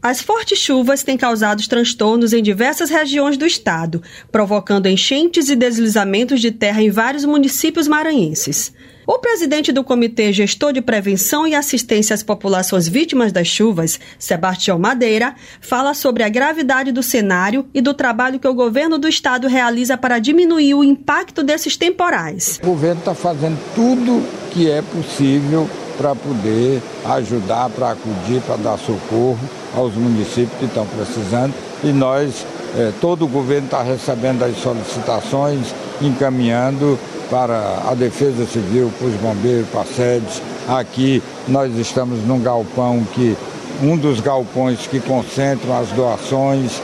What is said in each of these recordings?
As fortes chuvas têm causado transtornos em diversas regiões do estado, provocando enchentes e deslizamentos de terra em vários municípios maranhenses. O presidente do Comitê Gestor de Prevenção e Assistência às Populações Vítimas das Chuvas, Sebastião Madeira, fala sobre a gravidade do cenário e do trabalho que o governo do estado realiza para diminuir o impacto desses temporais. O governo está fazendo tudo que é possível para poder ajudar, para acudir, para dar socorro aos municípios que estão precisando. E nós, todo o governo está recebendo as solicitações, encaminhando para a Defesa Civil, para os bombeiros, para as sedes. Aqui nós estamos num galpão um dos galpões que concentram as doações,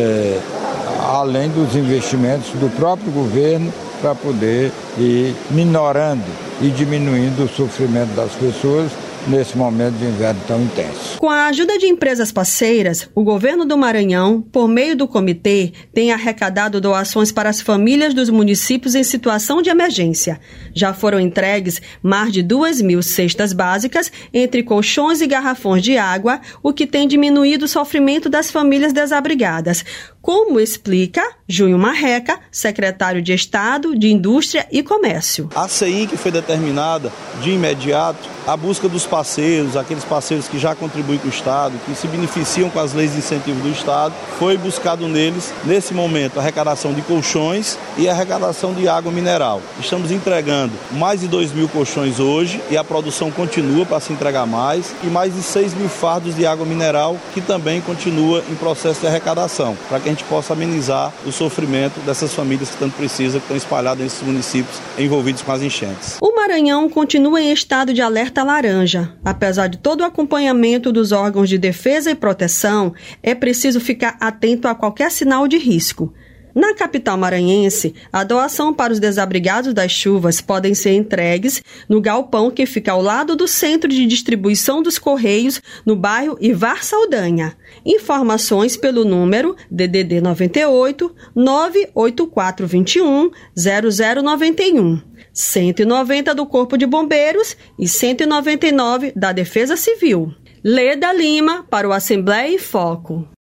além dos investimentos do próprio governo, para poder ir minorando e diminuindo o sofrimento das pessoas nesse momento de inverno tão intenso. Com a ajuda de empresas parceiras, o governo do Maranhão, por meio do comitê, tem arrecadado doações para as famílias dos municípios em situação de emergência. Já foram entregues mais de 2.000 cestas básicas, entre colchões e garrafões de água, o que tem diminuído o sofrimento das famílias desabrigadas, como explica Júnior Marreca, secretário de Estado de Indústria e Comércio. A CEIM, que foi determinada de imediato a busca dos parceiros, aqueles parceiros que já contribuem com o Estado, que se beneficiam com as leis de incentivo do Estado, foi buscado neles, nesse momento, a arrecadação de colchões e a arrecadação de água mineral. Estamos entregando mais de 2.000 colchões hoje e a produção continua para se entregar mais, e mais de 6.000 fardos de água mineral, que também continua em processo de arrecadação, para que a gente possa amenizar o sofrimento dessas famílias que tanto precisam, que estão espalhadas nesses municípios envolvidos com as enchentes. O Maranhão continua em estado de alerta laranja. Apesar de todo o acompanhamento dos órgãos de defesa e proteção, é preciso ficar atento a qualquer sinal de risco. Na capital maranhense, a doação para os desabrigados das chuvas podem ser entregues no galpão que fica ao lado do Centro de Distribuição dos Correios, no bairro Ivar Saldanha. Informações pelo número DDD 98 98421 0091. 190 do Corpo de Bombeiros e 199 da Defesa Civil. Leda Lima para o Assembleia em Foco.